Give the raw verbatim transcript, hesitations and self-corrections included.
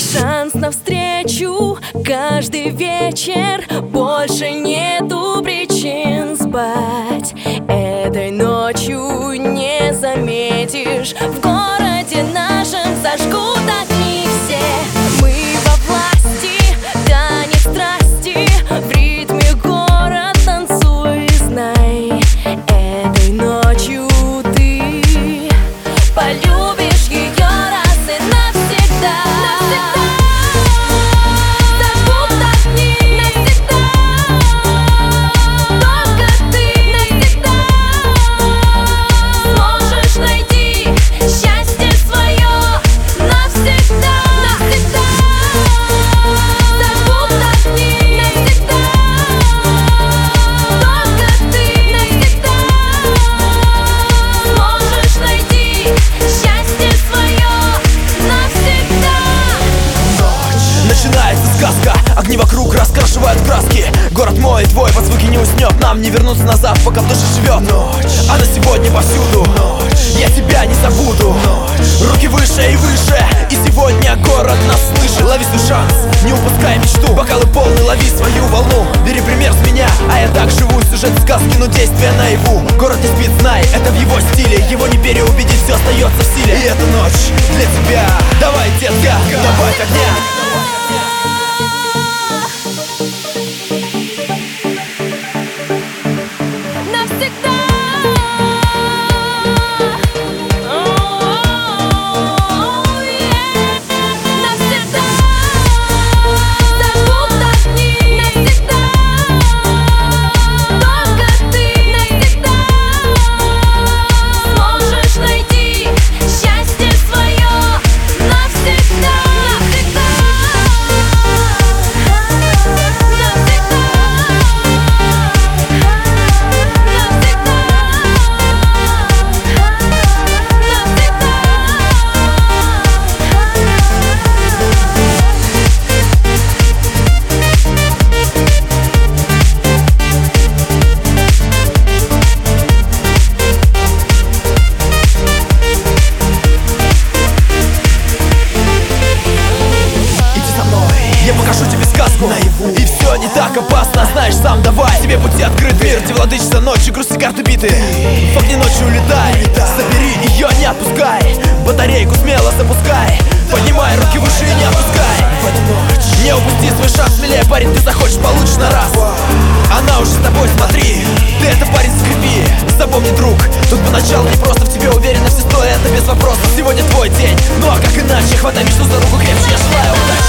шанс навстречу каждый вечер. Больше нету причин спать. Этой ночью не заметишь. В городе нашем зажгут огни все. Мы во власти, танец страсти. В ритме город танцуй, знай. Этой ночью ты полюбишь ее раз и навсегда. Начинается сказка, огни вокруг раскрашивают краски. Город мой, твой, под звуки не уснет. Нам не вернуться назад, пока в душе живет ночь. Она сегодня повсюду, ночь. Я тебя не забуду, ночь. Руки выше и выше, и сегодня город нас слышит. Лови свой шанс, не упускай мечту. Бокалы полны, лови свою волну. Бери пример с меня, а я так живу. Сюжет сказки, но действие наяву. Город не спит, знай, это в его стиле. Его не переубедить, все остается в силе. И эта ночь для тебя. Давай, детка, добавь огня. Я покажу тебе сказку наяву. И все не так опасно, знаешь сам, давай. Тебе пути открыты, мир, где владычица ночи. Грусти карты биты, в огне ночи улетай. Забери ее, не отпускай. Батарейку смело запускай. Поднимай руки выше и не опускай. В эту ночь не упусти свой шанс. Смелее, парень, ты захочешь, получишь на раз. Она уже с тобой, смотри. Ты это, парень, скрипи. Запомни, друг, тут поначалу не просто. В тебе уверенно все стоит, это без вопросов. Сегодня твой день, ну а как иначе? Хватай мечту за руку крепче, я желаю удачи.